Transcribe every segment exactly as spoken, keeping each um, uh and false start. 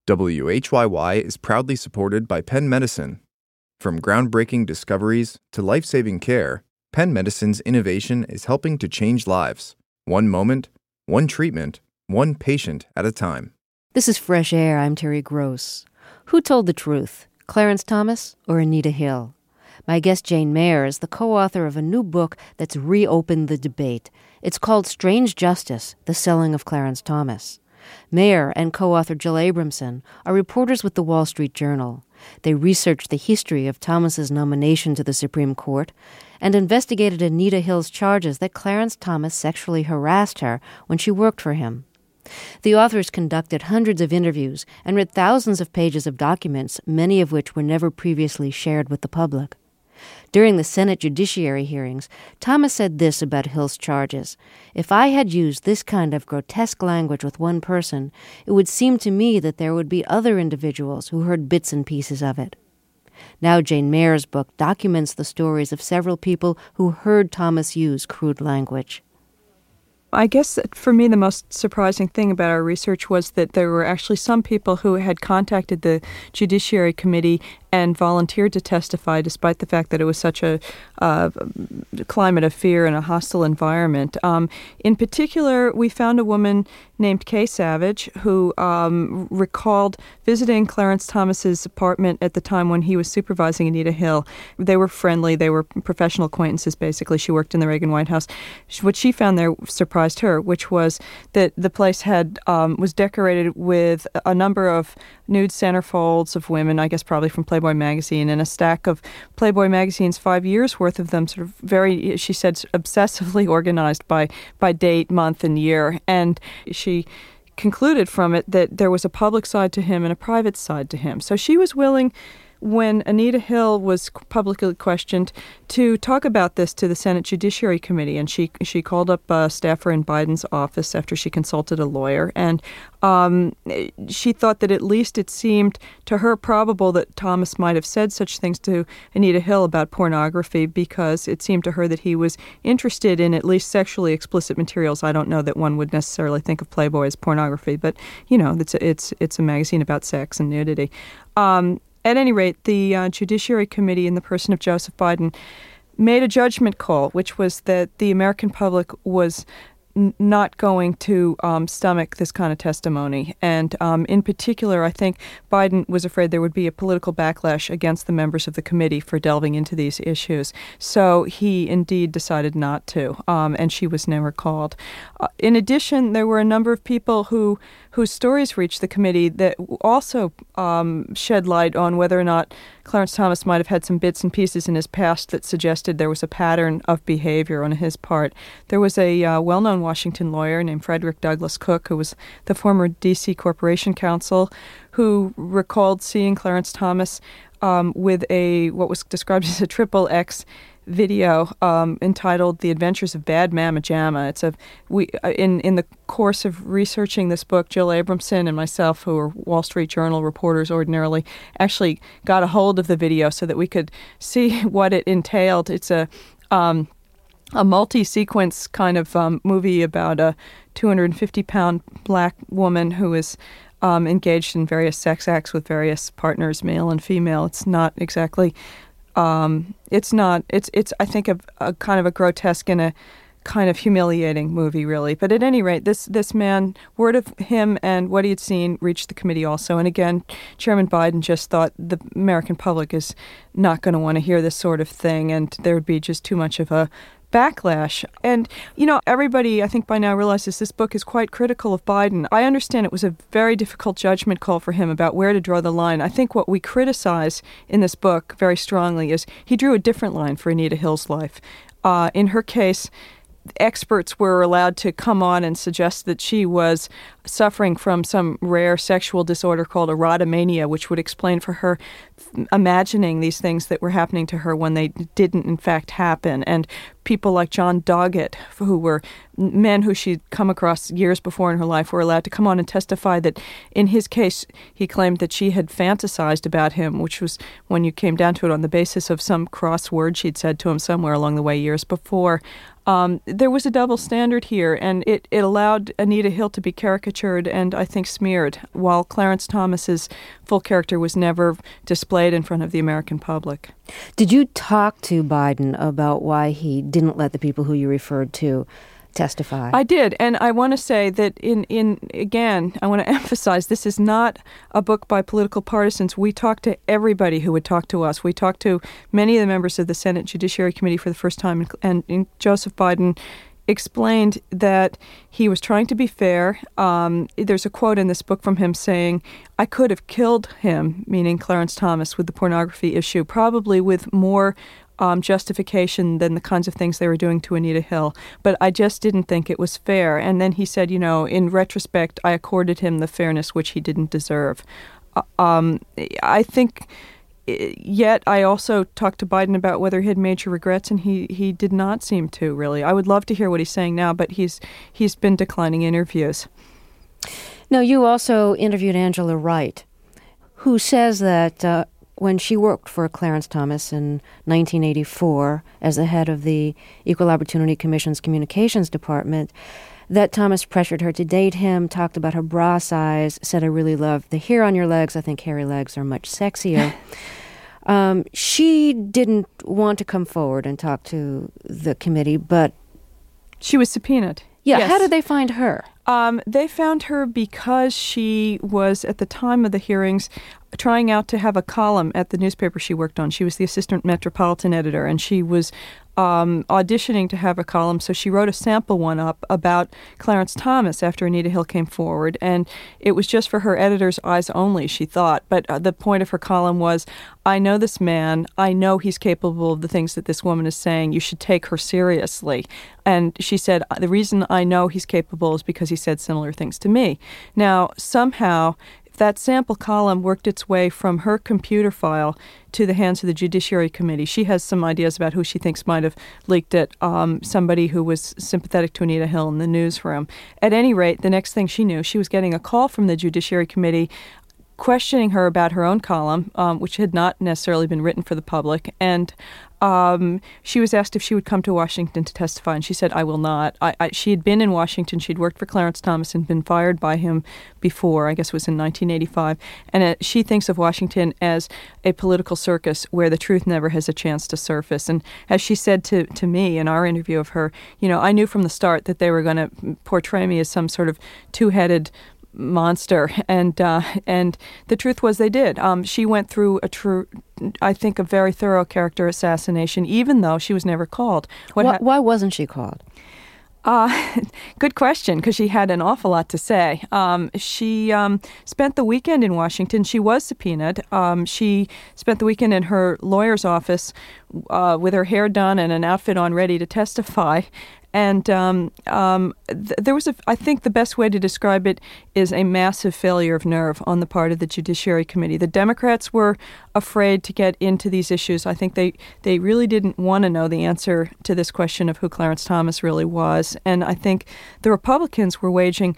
W H Y Y is proudly supported by Penn Medicine. From groundbreaking discoveries to life-saving care, Penn Medicine's innovation is helping to change lives, one moment, one treatment, one patient at a time. This is Fresh Air. I'm Terry Gross. Who told the truth, Clarence Thomas or Anita Hill? My guest Jane Mayer is the co-author of a new book that's reopened the debate. It's called Strange Justice, The Selling of Clarence Thomas. Mayer and co-author Jill Abramson are reporters with the Wall Street Journal. They researched the history of Thomas's nomination to the Supreme Court and investigated Anita Hill's charges that Clarence Thomas sexually harassed her when she worked for him. The authors conducted hundreds of interviews and read thousands of pages of documents, many of which were never previously shared with the public. During the Senate Judiciary hearings, Thomas said this about Hill's charges. If I had used this kind of grotesque language with one person, it would seem to me that there would be other individuals who heard bits and pieces of it. Now Jane Mayer's book documents the stories of several people who heard Thomas use crude language. I guess that for me the most surprising thing about our research was that there were actually some people who had contacted the Judiciary Committee and volunteered to testify despite the fact that it was such a uh, climate of fear and a hostile environment. Um, in particular, we found a woman named Kay Savage who um, recalled visiting Clarence Thomas's apartment at the time when he was supervising Anita Hill. They were friendly. They were professional acquaintances, basically. She worked in the Reagan White House. What she found there surprised her, which was that the place had um, was decorated with a number of nude centerfolds of women, I guess probably from Playboy magazine, and a stack of Playboy magazine's five years worth of them, sort of very, she said, obsessively organized by, by date, month, and year. And she concluded from it that there was a public side to him and a private side to him. So she was willing, when Anita Hill was publicly questioned, to talk about this to the Senate Judiciary Committee. And she she called up a staffer in Biden's office after she consulted a lawyer. And um, she thought that at least it seemed to her probable that Thomas might have said such things to Anita Hill about pornography because it seemed to her that he was interested in at least sexually explicit materials. I don't know that one would necessarily think of Playboy as pornography, but, you know, it's a, it's, it's a magazine about sex and nudity. Um, At any rate, the uh, Judiciary Committee in the person of Joseph Biden made a judgment call, which was that the American public was n- not going to um, stomach this kind of testimony. And um, in particular, I think Biden was afraid there would be a political backlash against the members of the committee for delving into these issues. So he indeed decided not to, um, and she was never called. Uh, in addition, there were a number of people who whose stories reached the committee that also um, shed light on whether or not Clarence Thomas might have had some bits and pieces in his past that suggested there was a pattern of behavior on his part. There was a uh, well-known Washington lawyer named Frederick Douglass Cook, who was the former D C Corporation Counsel, who recalled seeing Clarence Thomas um, with a what was described as a triple X video um, entitled "The Adventures of Bad Mamma Jamma." It's a we uh, in in the course of researching this book, Jill Abramson and myself, who are Wall Street Journal reporters ordinarily, actually got a hold of the video so that we could see what it entailed. It's a um, a multi-sequence kind of um, movie about a two hundred fifty pound black woman who is um, engaged in various sex acts with various partners, male and female. It's not exactly. Um, it's not, it's, it's, I think, a, a kind of a grotesque and a kind of humiliating movie, really. But at any rate, this, this man, word of him and what he had seen reached the committee also. And again, Chairman Biden just thought the American public is not going to want to hear this sort of thing, and there would be just too much of a backlash. And, you know, everybody, I think by now realizes this book is quite critical of Biden. I understand it was a very difficult judgment call for him about where to draw the line. I think what we criticize in this book very strongly is he drew a different line for Anita Hill's life. Uh, in her case, experts were allowed to come on and suggest that she was suffering from some rare sexual disorder called erotomania, which would explain for her imagining these things that were happening to her when they didn't in fact happen. And people like John Doggett, who were men who she'd come across years before in her life, were allowed to come on and testify that in his case, he claimed that she had fantasized about him, which was, when you came down to it, on the basis of some cross word she'd said to him somewhere along the way years before. Um, there was a double standard here, and it, it allowed Anita Hill to be caricatured and, I think, smeared, while Clarence Thomas's full character was never displayed in front of the American public. Did you talk to Biden about why he didn't let the people who you referred to testify? I did, and I want to say that in, in again, I want to emphasize this is not a book by political partisans. We talked to everybody who would talk to us. We talked to many of the members of the Senate Judiciary Committee for the first time, and, and Joseph Biden explained that he was trying to be fair. Um, there's a quote in this book from him saying, "I could have killed him," meaning Clarence Thomas, with the pornography issue, probably with more Um, justification than the kinds of things they were doing to Anita Hill. But I just didn't think it was fair. And then he said, you know, in retrospect, I accorded him the fairness which he didn't deserve. Uh, um, I think, yet I also talked to Biden about whether he had major regrets, and he, he did not seem to, really. I would love to hear what he's saying now, but he's he's been declining interviews. Now, you also interviewed Angela Wright, who says that uh, when she worked for Clarence Thomas in nineteen eighty-four as the head of the Equal Opportunity Commission's Communications Department, that Thomas pressured her to date him, talked about her bra size, said, "I really love the hair on your legs. I think hairy legs are much sexier." um, she didn't want to come forward and talk to the committee, but she was subpoenaed. Yeah, yes. How did they find her? Um, they found her because she was, at the time of the hearings, trying out to have a column at the newspaper she worked on. She was the assistant metropolitan editor, and she was um, auditioning to have a column. So she wrote a sample one up about Clarence Thomas after Anita Hill came forward, and it was just for her editor's eyes only, she thought. But uh, the point of her column was, I know this man. I know he's capable of the things that this woman is saying. You should take her seriously. And she said, the reason I know he's capable is because he said similar things to me. Now, somehow, that sample column worked its way from her computer file to the hands of the Judiciary Committee. She has some ideas about who she thinks might have leaked it, um, somebody who was sympathetic to Anita Hill in the newsroom. At any rate, the next thing she knew, she was getting a call from the Judiciary Committee questioning her about her own column, um, which had not necessarily been written for the public. And um, she was asked if she would come to Washington to testify, and she said, I will not. I, I, she had been in Washington. She'd worked for Clarence Thomas and been fired by him before. I guess it was in nineteen eighty-five. And uh, she thinks of Washington as a political circus where the truth never has a chance to surface. And as she said to, to me in our interview of her, you know, I knew from the start that they were going to portray me as some sort of two-headed monster, and uh, and the truth was they did. Um, she went through a true, I think, a very thorough character assassination, even though she was never called. What why, ha- why wasn't she called? Uh, good question, because she had an awful lot to say. Um, she um, spent the weekend in Washington. She was subpoenaed. Um, she spent the weekend in her lawyer's office uh, with her hair done and an outfit on, ready to testify. And um, um, th- there was, a, I think the best way to describe it is a massive failure of nerve on the part of the Judiciary Committee. The Democrats were afraid to get into these issues. I think they, they really didn't want to know the answer to this question of who Clarence Thomas really was. And I think the Republicans were waging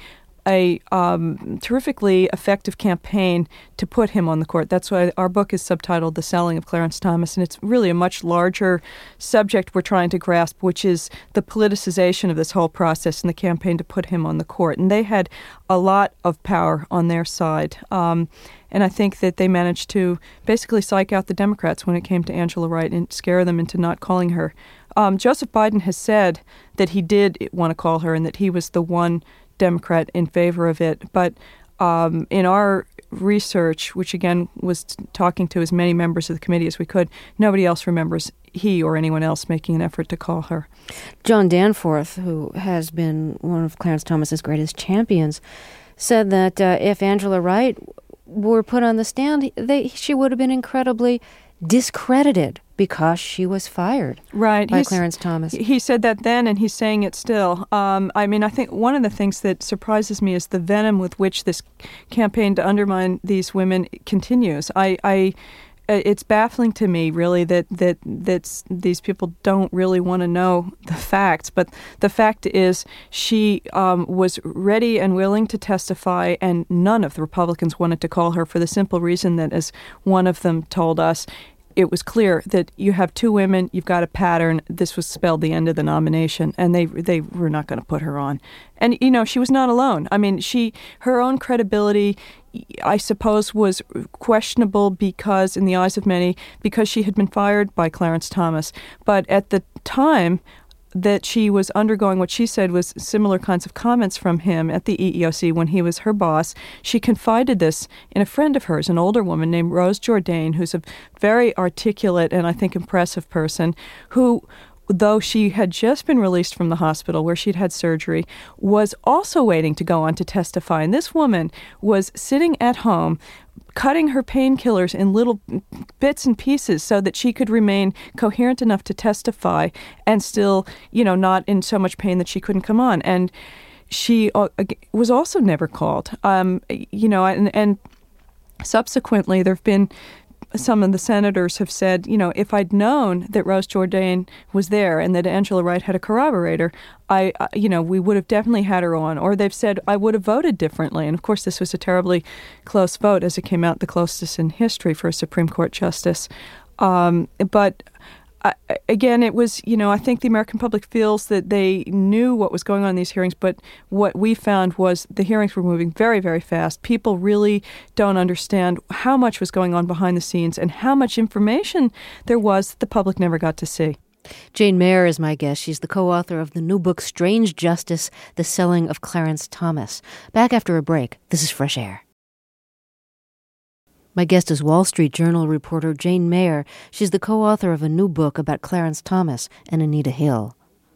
a um, terrifically effective campaign to put him on the court. That's why our book is subtitled The Selling of Clarence Thomas, and it's really a much larger subject we're trying to grasp, which is the politicization of this whole process and the campaign to put him on the court. And they had a lot of power on their side. Um, and I think that they managed to basically psych out the Democrats when it came to Angela Wright and scare them into not calling her. Um, Joseph Biden has said that he did want to call her and that he was the one Democrat in favor of it. But um, in our research, which again was t- talking to as many members of the committee as we could, nobody else remembers he or anyone else making an effort to call her. John Danforth, who has been one of Clarence Thomas's greatest champions, said that uh, if Angela Wright were put on the stand, they, she would have been incredibly discredited because she was fired right. by He's, Clarence Thomas. He said that then, and he's saying it still. Um, I mean, I think one of the things that surprises me is the venom with which this campaign to undermine these women continues. I, I it's baffling to me, really, that that that's, these people don't really want to know the facts. But the fact is, she um, was ready and willing to testify, and none of the Republicans wanted to call her for the simple reason that, as one of them told us, it was clear that you have two women, you've got a pattern. This was spelled the end of the nomination, and they they were not going to put her on. And, you know, she was not alone. I mean, she her own credibility, I suppose, was questionable because, in the eyes of many, because she had been fired by Clarence Thomas. But at the time that she was undergoing what she said was similar kinds of comments from him at the E E O C when he was her boss, she confided this in a friend of hers, an older woman named Rose Jourdain, who's a very articulate and I think impressive person who, though she had just been released from the hospital where she'd had surgery, was also waiting to go on to testify. And this woman was sitting at home cutting her painkillers in little bits and pieces so that she could remain coherent enough to testify and still, you know, not in so much pain that she couldn't come on. And she uh, was also never called. Um, you know, and, and subsequently there have been some of the senators have said, you know, if I'd known that Rose Jourdain was there and that Angela Wright had a corroborator, I, you know, we would have definitely had her on. Or they've said I would have voted differently. And of course, this was a terribly close vote, as it came out the closest in history for a Supreme Court justice. Um, but I, again, it was, you know, I think the American public feels that they knew what was going on in these hearings, but what we found was the hearings were moving very, very fast. People really don't understand how much was going on behind the scenes and how much information there was that the public never got to see. Jane Mayer is my guest. She's the co-author of the new book, Strange Justice, The Selling of Clarence Thomas. Back after a break. This is Fresh Air. My guest is Wall Street Journal reporter Jane Mayer. She's the co-author of a new book about Clarence Thomas and Anita Hill.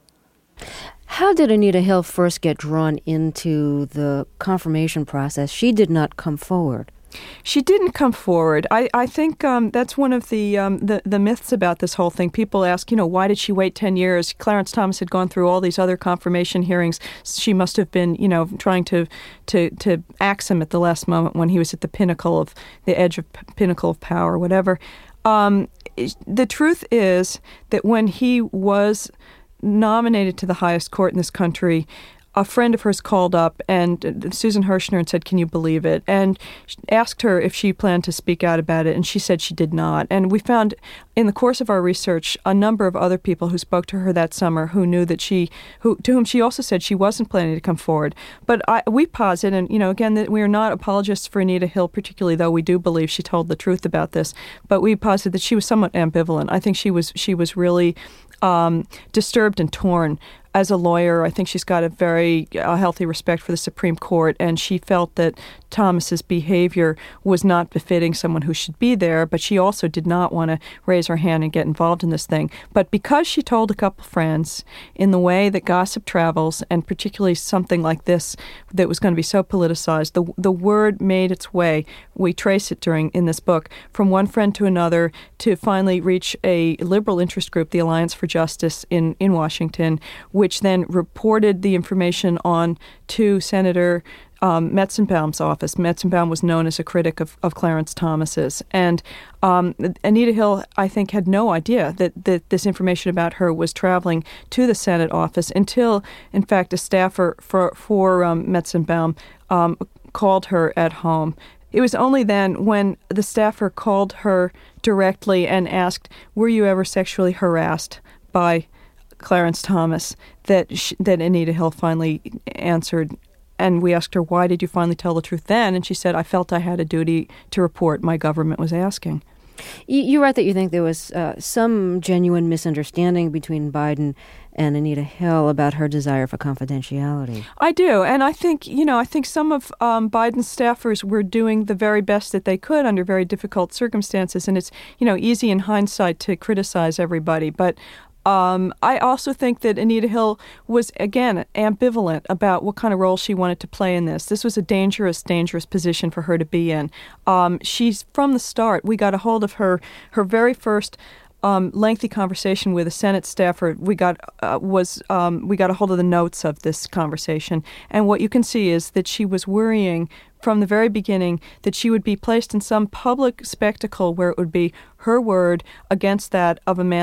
How did Anita Hill first get drawn into the confirmation process? She did not come forward. She didn't come forward. I, I think um, that's one of the, um, the the myths about this whole thing. People ask, you know, why did she wait ten years? Clarence Thomas had gone through all these other confirmation hearings. She must have been, you know, trying to to, to axe him at the last moment when he was at the pinnacle of, the edge of pinnacle of power, whatever. Um, the truth is that when he was nominated to the highest court in this country, a friend of hers called up, and Susan Hirschner, and said, can you believe it? And asked her if she planned to speak out about it, and she said she did not. And we found in the course of our research a number of other people who spoke to her that summer who knew that she, who to whom she also said she wasn't planning to come forward. But I, we posit, and you know, again, that we are not apologists for Anita Hill particularly, though we do believe she told the truth about this. But we posit that she was somewhat ambivalent. I think she was she was really um, disturbed and torn. As a lawyer, I think she's got a very uh, healthy respect for the Supreme Court, and she felt that Thomas's behavior was not befitting someone who should be there, but she also did not want to raise her hand and get involved in this thing. But because she told a couple friends in the way that gossip travels, and particularly something like this that was going to be so politicized, the the word made its way. We trace it during in this book from one friend to another to finally reach a liberal interest group, the Alliance for Justice in, in Washington, which then reported the information on to Senator um, Metzenbaum's office. Metzenbaum was known as a critic of, of Clarence Thomas's. And um, Anita Hill, I think, had no idea that, that this information about her was traveling to the Senate office until, in fact, a staffer for, for um, Metzenbaum um, called her at home. It was only then when the staffer called her directly and asked, were you ever sexually harassed by Clarence Thomas, that she, that Anita Hill finally answered. And we asked her, why did you finally tell the truth then? And she said, I felt I had a duty to report. My government was asking. You, you write that you think there was uh, some genuine misunderstanding between Biden and Anita Hill about her desire for confidentiality. I do. And I think, you know, I think some of um, Biden's staffers were doing the very best that they could under very difficult circumstances. And it's, you know, easy in hindsight to criticize everybody. But Um, I also think that Anita Hill was, again, ambivalent about what kind of role she wanted to play in this. This was a dangerous, dangerous position for her to be in. Um, she's, from the start, we got a hold of her, her very first um, lengthy conversation with a Senate staffer. We got uh, was um, we got a hold of the notes of this conversation. And what you can see is that she was worrying from the very beginning that she would be placed in some public spectacle where it would be her word against that of a man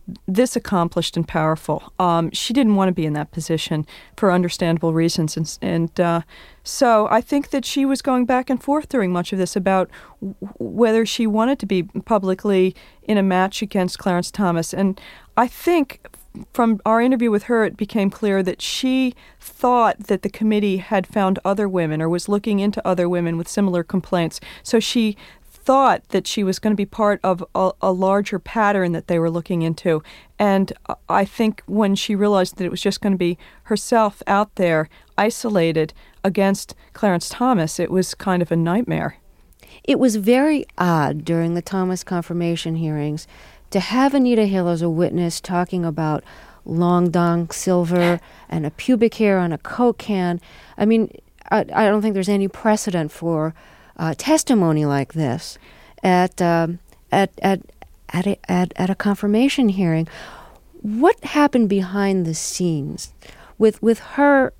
this accomplished and powerful. Um, she didn't want to be in that position for understandable reasons. And, and uh, so I think that she was going back and forth during much of this about w- whether she wanted to be publicly in a match against Clarence Thomas. And I think from our interview with her, it became clear that she thought that the committee had found other women or was looking into other women with similar complaints. So she thought that she was going to be part of a, a larger pattern that they were looking into. And I think when she realized that it was just going to be herself out there, isolated against Clarence Thomas, it was kind of a nightmare. It was very odd during the Thomas confirmation hearings to have Anita Hill as a witness talking about long dong silver and a pubic hair on a Coke can. I mean, I, I don't think there's any precedent for Uh, testimony like this at um, at at at a, at at a confirmation hearing. What happened behind the scenes with with her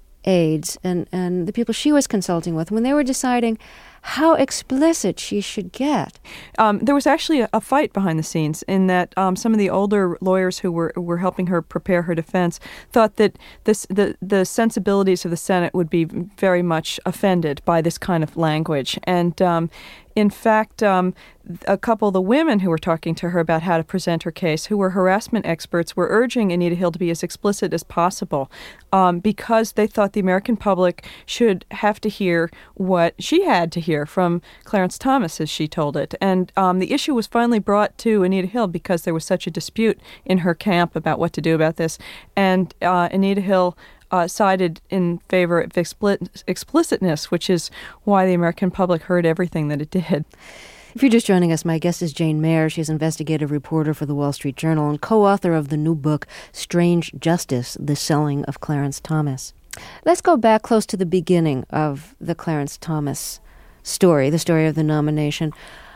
aides and, and the people she was consulting with when they were deciding how explicit she should get? Um, there was actually a, a fight behind the scenes in that um, some of the older lawyers who were were helping her prepare her defense thought that this the, the sensibilities of the Senate would be very much offended by this kind of language. And um, in fact, um, a couple of the women who were talking to her about how to present her case, who were harassment experts, were urging Anita Hill to be as explicit as possible um, because they thought the American public should have to hear what she had to hear from Clarence Thomas, as she told it. And um, the issue was finally brought to Anita Hill because there was such a dispute in her camp about what to do about this. And uh, Anita Hill Uh, sided in favor of expli- explicitness, which is why the American public heard everything that it did. If you're just joining us, my guest is Jane Mayer. She's investigative reporter for the Wall Street Journal and co-author of the new book, Strange Justice, The Selling of Clarence Thomas. Let's go back close to the beginning of the Clarence Thomas story, the story of the nomination.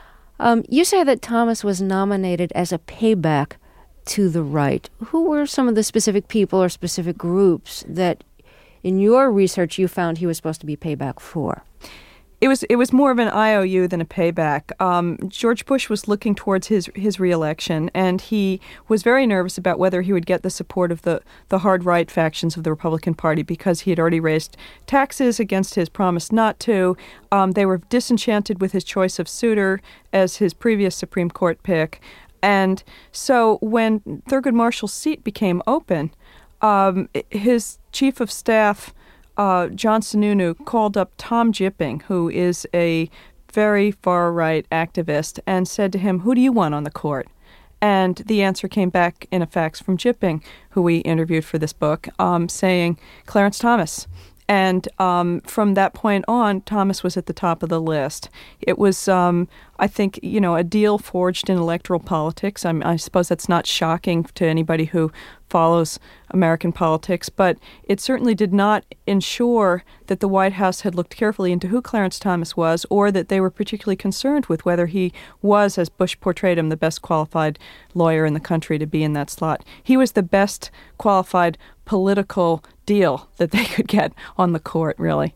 Um, you say that Thomas was nominated as a payback to the right. Who were some of the specific people or specific groups that in your research you found he was supposed to be payback for? It was it was more of an I O U than a payback. Um, George Bush was looking towards his his reelection, and he was very nervous about whether he would get the support of the, the hard right factions of the Republican Party because he had already raised taxes against his promise not to. Um, they were disenchanted with his choice of Souter as his previous Supreme Court pick. And so when Thurgood Marshall's seat became open, um, his chief of staff, uh, John Sununu, called up Tom Jipping, who is a very far-right activist, and said to him, "Who do you want on the court?" And the answer came back in a fax from Jipping, who we interviewed for this book, um, saying Clarence Thomas. And um, from that point on, Thomas was at the top of the list. It was, um, I think, you know, a deal forged in electoral politics. I, mean, I suppose that's not shocking to anybody who follows American politics, but it certainly did not ensure that the White House had looked carefully into who Clarence Thomas was, or that they were particularly concerned with whether he was, as Bush portrayed him, the best qualified lawyer in the country to be in that slot. He was the best qualified political deal that they could get on the court, really.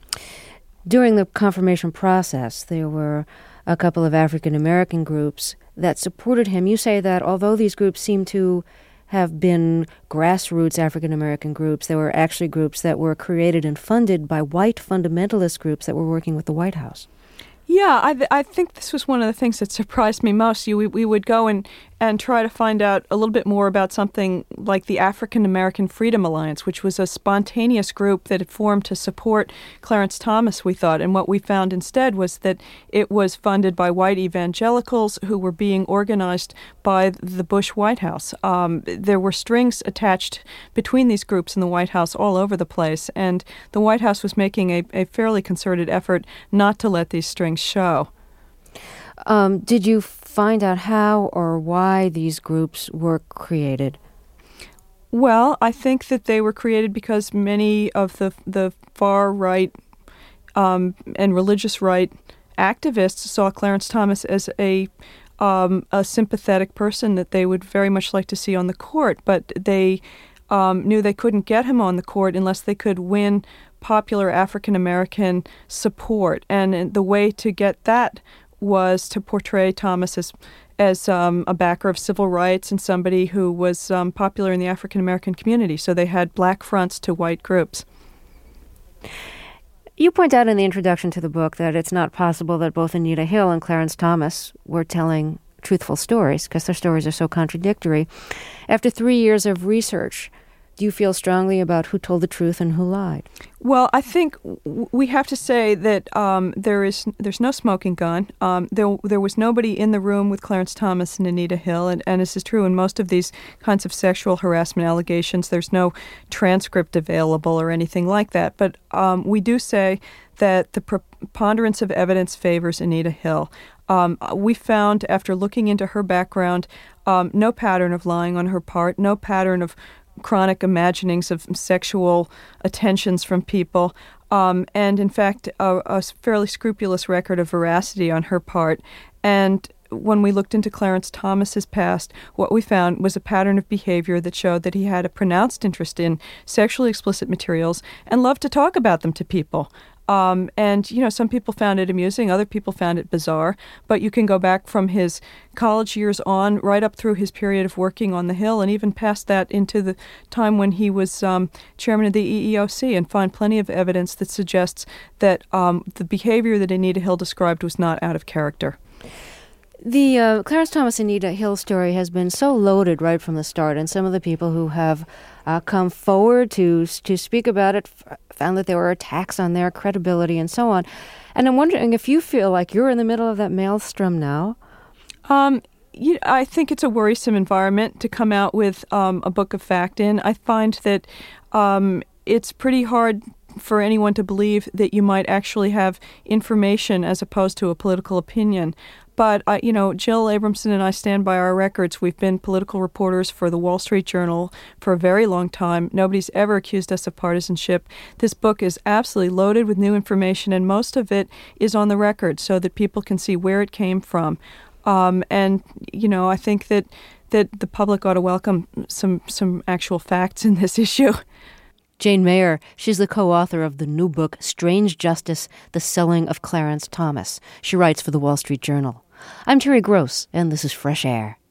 During the confirmation process, there were a couple of African-American groups that supported him. You say that although these groups seem to have been grassroots African-American groups, there were actually groups that were created and funded by white fundamentalist groups that were working with the White House. Yeah, I, th- I think this was one of the things that surprised me most. You, we, we would go and, and try to find out a little bit more about something like the African American Freedom Alliance, which was a spontaneous group that had formed to support Clarence Thomas, we thought. And what we found instead was that it was funded by white evangelicals who were being organized by the Bush White House. Um, there were strings attached between these groups in the White House all over the place, and the White House was making a, a fairly concerted effort not to let these strings show. Um, did you find out how or why these groups were created? Well, I think that they were created because many of the the far right um, and religious right activists saw Clarence Thomas as a um, a sympathetic person that they would very much like to see on the court, but they um, knew they couldn't get him on the court unless they could win popular African-American support. And the way to get that was to portray Thomas as as um, a backer of civil rights and somebody who was um, popular in the African American community. So they had black fronts to white groups. You point out in the introduction to the book that it's not possible that both Anita Hill and Clarence Thomas were telling truthful stories because their stories are so contradictory. After three years of research, do you feel strongly about who told the truth and who lied? Well, I think w- we have to say that um, there is there's no smoking gun. Um, there there was nobody in the room with Clarence Thomas and Anita Hill, and, and this is true in most of these kinds of sexual harassment allegations. There's no transcript available or anything like that. But um, we do say that the preponderance of evidence favors Anita Hill. Um, we found, after looking into her background, um, no pattern of lying on her part, no pattern of chronic imaginings of sexual attentions from people, um, and in fact, a, a fairly scrupulous record of veracity on her part. And when we looked into Clarence Thomas's past, what we found was a pattern of behavior that showed that he had a pronounced interest in sexually explicit materials and loved to talk about them to people. Um, and, you know, some people found it amusing, other people found it bizarre, but you can go back from his college years on, right up through his period of working on the Hill, and even past that into the time when he was um, chairman of the E E O C, and find plenty of evidence that suggests that um, the behavior that Anita Hill described was not out of character. The uh, Clarence Thomas Anita Hill story has been so loaded right from the start, and some of the people who have uh, come forward to to speak about it f- found that there were attacks on their credibility and so on. And I'm wondering if you feel like you're in the middle of that maelstrom now. Um, you, I think it's a worrisome environment to come out with um, a book of fact in. I find that um, it's pretty hard for anyone to believe that you might actually have information as opposed to a political opinion. But, uh, you know, Jill Abramson and I stand by our records. We've been political reporters for the Wall Street Journal for a very long time. Nobody's ever accused us of partisanship. This book is absolutely loaded with new information, and most of it is on the record so that people can see where it came from. Um, and, you know, I think that, that the public ought to welcome some, some actual facts in this issue. Jane Mayer, she's the co-author of the new book, Strange Justice, The Selling of Clarence Thomas. She writes for the Wall Street Journal. I'm Terry Gross, and this is Fresh Air.